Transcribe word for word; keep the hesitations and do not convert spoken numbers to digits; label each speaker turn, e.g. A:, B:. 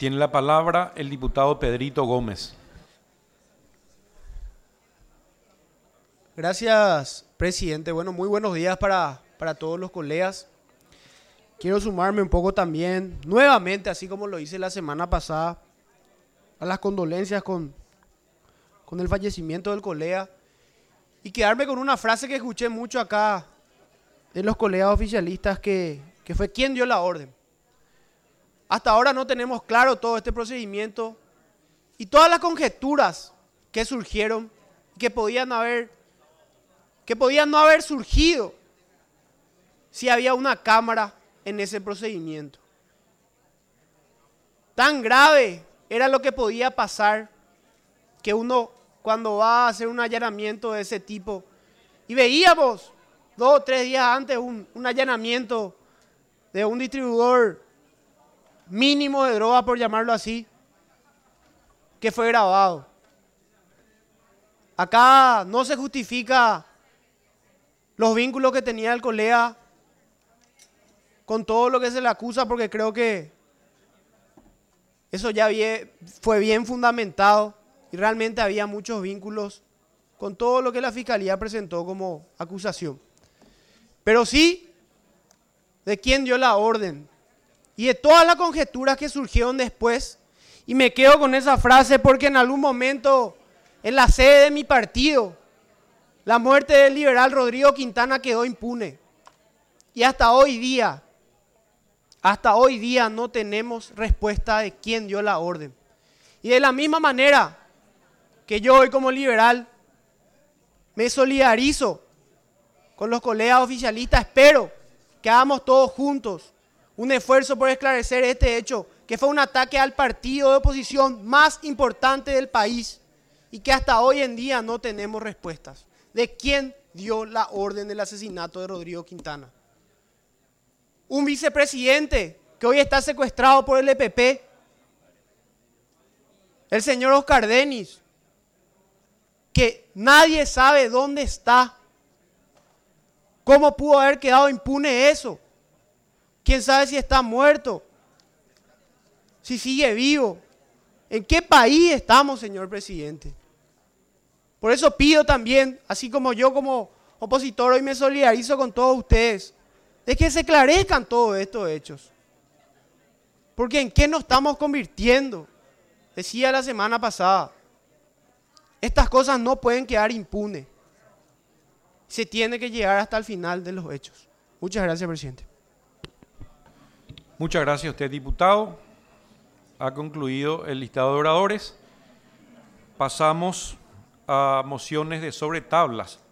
A: Tiene la palabra el diputado Pedrito Gómez.
B: Gracias, presidente. Bueno, muy buenos días para, para todos los colegas. Quiero sumarme un poco también, nuevamente, así como lo hice la semana pasada, a las condolencias con, con el fallecimiento del colega y quedarme con una frase que escuché mucho acá de los colegas oficialistas que, que fue quien dio la orden. Hasta ahora no tenemos claro todo este procedimiento y todas las conjeturas que surgieron, que podían haber, que podían no haber surgido si había una cámara en ese procedimiento. Tan grave era lo que podía pasar que uno cuando va a hacer un allanamiento de ese tipo, y veíamos dos o tres días antes un, un allanamiento de un distribuidor mínimo de droga, por llamarlo así, que fue grabado. Acá no se justifica los vínculos que tenía el colega con todo lo que se le acusa, porque creo que eso ya fue bien fundamentado y realmente había muchos vínculos con todo lo que la Fiscalía presentó como acusación. Pero sí, de quién dio la orden y de todas las conjeturas que surgieron después. Y me quedo con esa frase porque en algún momento en la sede de mi partido, la muerte del liberal Rodrigo Quintana quedó impune. Y hasta hoy día, hasta hoy día no tenemos respuesta de quién dio la orden. Y de la misma manera que yo hoy como liberal me solidarizo con los colegas oficialistas, espero que hagamos todos juntos un esfuerzo por esclarecer este hecho, que fue un ataque al partido de oposición más importante del país y que hasta hoy en día no tenemos respuestas de quién dio la orden del asesinato de Rodrigo Quintana. Un vicepresidente que hoy está secuestrado por el E P P, el señor Oscar Denis, que nadie sabe dónde está. ¿Cómo pudo haber quedado impune eso? ¿Quién sabe si está muerto? Si sigue vivo. ¿En qué país estamos, señor presidente? Por eso pido también, así como yo como opositor hoy me solidarizo con todos ustedes, de que se esclarezcan todos estos hechos. Porque ¿en qué nos estamos convirtiendo? Decía la semana pasada, estas cosas no pueden quedar impunes. Se tiene que llegar hasta el final de los hechos. Muchas gracias, presidente.
A: Muchas gracias a usted, diputado. Ha concluido el listado de oradores. Pasamos a mociones de sobre tablas.